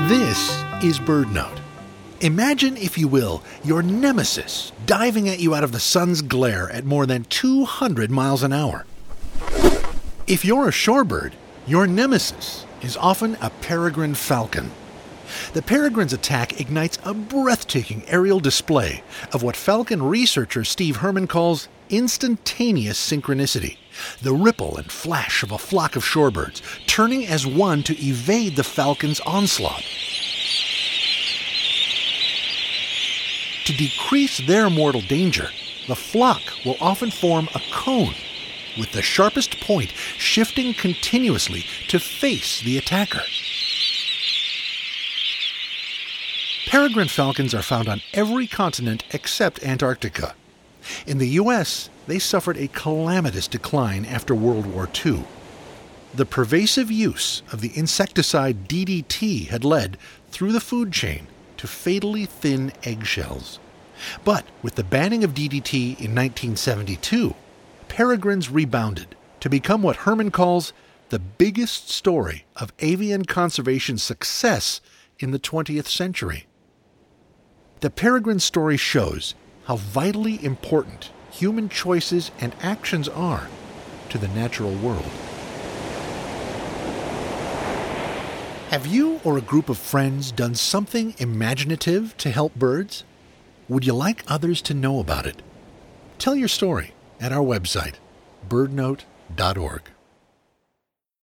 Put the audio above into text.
This is BirdNote. Imagine, if you will, your nemesis diving at you out of the sun's glare at more than 200 miles an hour. If you're a shorebird, your nemesis is often a peregrine falcon. The peregrine's attack ignites a breathtaking aerial display of what falcon researcher Steve Herman calls instantaneous synchronicity, the ripple and flash of a flock of shorebirds turning as one to evade the falcon's onslaught. To decrease their mortal danger, the flock will often form a cone, with the sharpest point shifting continuously to face the attacker. Peregrine falcons are found on every continent except Antarctica. In the U.S., they suffered a calamitous decline after World War II. The pervasive use of the insecticide DDT had led, through the food chain, to fatally thin eggshells. But with the banning of DDT in 1972, peregrines rebounded to become what Herman calls the biggest story of avian conservation success in the 20th century. The peregrine story shows how vitally important human choices and actions are to the natural world. Have you or a group of friends done something imaginative to help birds? Would you like others to know about it? Tell your story at our website, birdnote.org.